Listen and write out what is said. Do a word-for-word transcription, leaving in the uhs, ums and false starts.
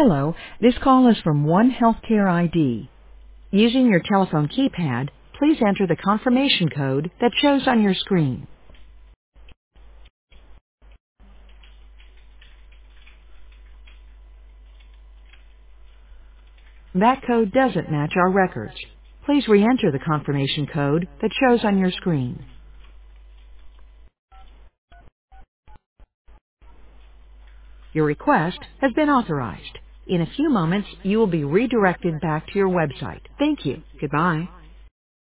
Hello, this call is from One Healthcare I D. Using your telephone keypad, please enter the confirmation code that shows on your screen. That code doesn't match our records. Please re-enter the confirmation code that shows on your screen. Your request has been authorized. In a few moments, you will be redirected back to your website. Thank you. Goodbye.